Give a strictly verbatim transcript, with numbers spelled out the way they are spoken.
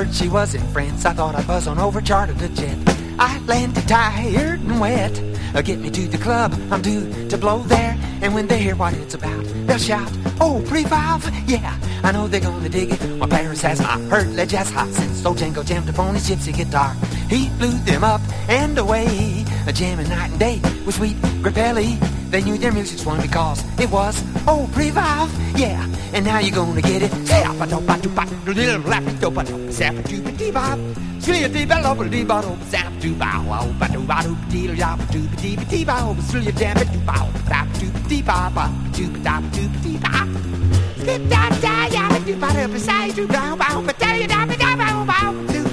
heard she was in France. I thought I'd buzz on over, chartered a jet. I landed tired and wet. Uh, get me to the club, I'm due to blow there. And when they hear what it's about, they'll shout, oh, pre-valve, yeah, I know they're gonna dig it. Well, Paris has my hurt, let jazz hot since Django jammed upon his gypsy guitar. He blew them up and away, a jamming night and day with sweet Grappelli. They knew their music's one because it was, oh, pre-valve, yeah, and now you're gonna get it. Skip da da ya, do ba da ba say do ba ba ba da da